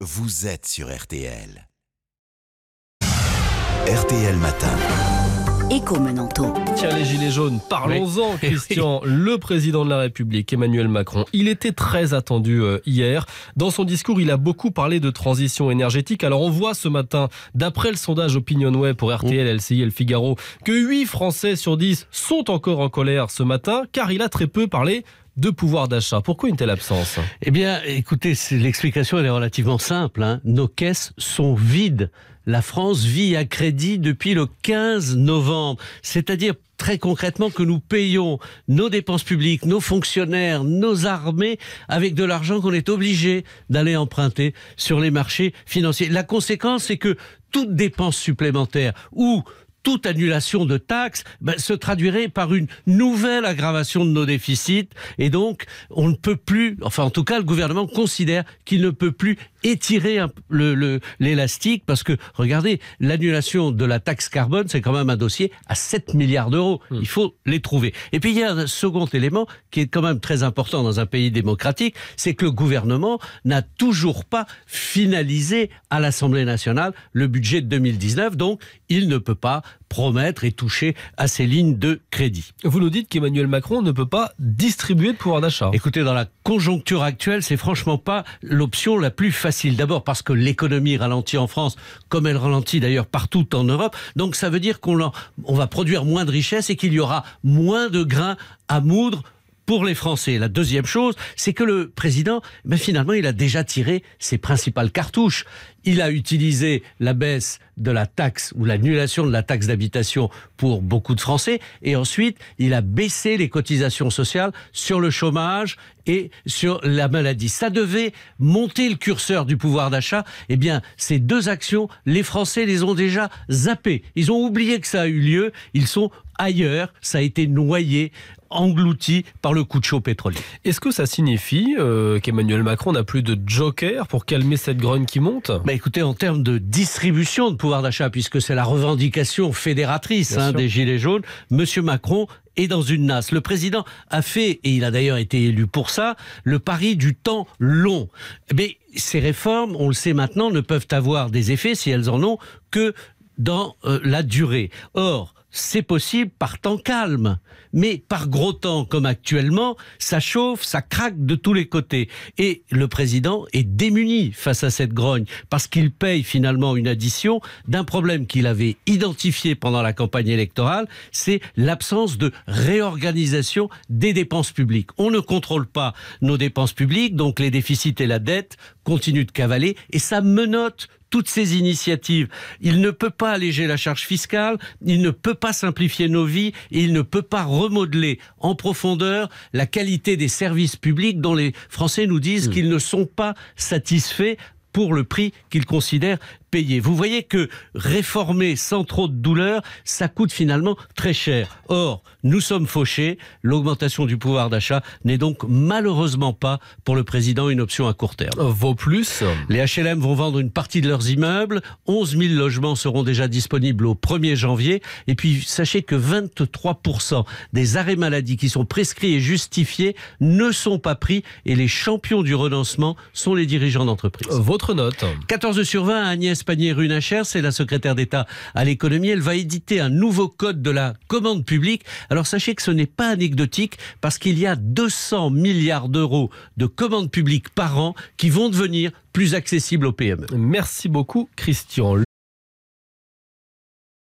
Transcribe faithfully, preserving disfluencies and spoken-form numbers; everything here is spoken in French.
vous êtes sur R T L. R T L Matin. Écho Menanto. Tiens, les gilets jaunes, parlons-en, oui. Christian. Le président de la République, Emmanuel Macron, il était très attendu euh, hier. Dans son discours, il a beaucoup parlé de transition énergétique. Alors on voit ce matin, d'après le sondage OpinionWay pour R T L, L C I et Le Figaro, que huit Français sur dix sont encore en colère ce matin, car il a très peu parlé de pouvoir d'achat. Pourquoi une telle absence ? Eh bien, écoutez, l'explication elle est relativement simple. Hein. Nos caisses sont vides. La France vit à crédit depuis le quinze novembre. C'est-à-dire, très concrètement, que nous payons nos dépenses publiques, nos fonctionnaires, nos armées, avec de l'argent qu'on est obligé d'aller emprunter sur les marchés financiers. La conséquence, c'est que toute dépense supplémentaire ou toute annulation de taxes ben, se traduirait par une nouvelle aggravation de nos déficits. Et donc, on ne peut plus, enfin en tout cas, le gouvernement considère qu'il ne peut plus étirer un, le, le, l'élastique parce que, regardez, l'annulation de la taxe carbone, c'est quand même un dossier à sept milliards d'euros. Mmh. Il faut les trouver. Et puis, il y a un second élément qui est quand même très important dans un pays démocratique, c'est que le gouvernement n'a toujours pas finalisé à l'Assemblée nationale le budget de deux mille dix-neuf. Donc, il ne peut pas promettre et toucher à ces lignes de crédit. Vous nous dites qu'Emmanuel Macron ne peut pas distribuer de pouvoir d'achat. Écoutez, dans la conjoncture actuelle, c'est franchement pas l'option la plus facile. D'abord parce que l'économie ralentit en France, comme elle ralentit d'ailleurs partout en Europe. Donc ça veut dire qu'on en, on va produire moins de richesses et qu'il y aura moins de grains à moudre pour les Français. La deuxième chose, c'est que le président, ben finalement, il a déjà tiré ses principales cartouches. Il a utilisé la baisse de la taxe ou l'annulation de la taxe d'habitation pour beaucoup de Français. Et ensuite, il a baissé les cotisations sociales sur le chômage et sur la maladie. Ça devait monter le curseur du pouvoir d'achat. Eh bien, ces deux actions, les Français les ont déjà zappées. Ils ont oublié que ça a eu lieu. Ils sont ailleurs. Ça a été noyé, englouti par le coup de chaud pétrolier. Est-ce que ça signifie euh, qu'Emmanuel Macron n'a plus de joker pour calmer cette grogne qui monte ? Bah écoutez, en termes de distribution de pouvoir d'achat, puisque c'est la revendication fédératrice hein, des Gilets jaunes, Monsieur Macron est dans une nasse. Le président a fait, et il a d'ailleurs été élu pour ça, le pari du temps long. Mais ces réformes, on le sait maintenant, ne peuvent avoir des effets, si elles en ont, que dans euh, la durée. Or, c'est possible par temps calme, mais par gros temps comme actuellement, ça chauffe, ça craque de tous les côtés. Et le président est démuni face à cette grogne, parce qu'il paye finalement une addition d'un problème qu'il avait identifié pendant la campagne électorale, c'est l'absence de réorganisation des dépenses publiques. On ne contrôle pas nos dépenses publiques, donc les déficits et la dette continuent de cavaler, et ça menotte toutes ces initiatives. Il ne peut pas alléger la charge fiscale, il ne peut pas simplifier nos vies, et il ne peut pas remodeler en profondeur la qualité des services publics dont les Français nous disent mmh. qu'ils ne sont pas satisfaits pour le prix qu'ils considèrent payé. Vous voyez que réformer sans trop de douleur, ça coûte finalement très cher. Or, nous sommes fauchés, l'augmentation du pouvoir d'achat n'est donc malheureusement pas pour le président une option à court terme. Vaut plus. Les H L M vont vendre une partie de leurs immeubles, onze mille logements seront déjà disponibles au premier janvier, et puis sachez que vingt-trois pour cent des arrêts maladie qui sont prescrits et justifiés ne sont pas pris, et les champions du renoncement sont les dirigeants d'entreprise. Votre note ? quatorze sur vingt, Agnès Pannier-Runacher, c'est la secrétaire d'État à l'économie. Elle va éditer un nouveau code de la commande publique. Alors sachez que ce n'est pas anecdotique parce qu'il y a deux cents milliards d'euros de commandes publiques par an qui vont devenir plus accessibles aux P M E. Merci beaucoup, Christian.